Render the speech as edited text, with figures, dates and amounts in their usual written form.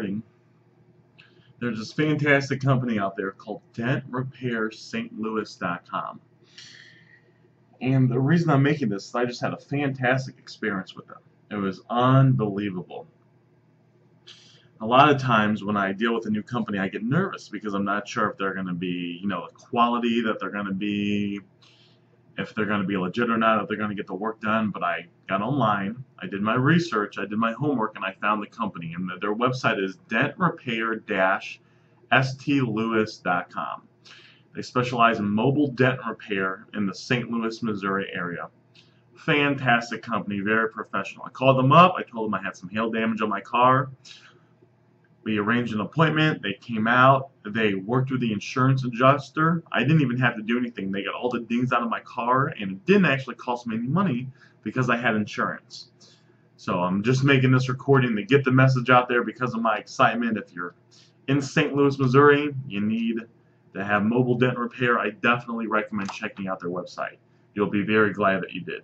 recording, there's this fantastic company out there called DentRepairSt. Louis.com. And the reason I'm making this is I just had a fantastic experience with them. It was unbelievable. A lot of times when I deal with a new company, I get nervous because I'm not sure if they're going to be, the quality that they're going to be, if they're going to be legit or not, if they're going to get the work done. But I got online, I did my research, I did my homework, and I found the company. And their website is DentRepair-StLouis.com. They specialize in mobile dent repair in the St. Louis, Missouri area. Fantastic company, very professional. I called them up, I told them I had some hail damage on my car. We arranged an appointment, they came out, they worked with the insurance adjuster. I didn't even have to do anything. They got all the dings out of my car, and it didn't actually cost me any money because I had insurance. So I'm just making this recording to get the message out there because of my excitement. If you're in St. Louis, Missouri, you need to have mobile dent repair. I definitely recommend checking out their website. You'll be very glad that you did.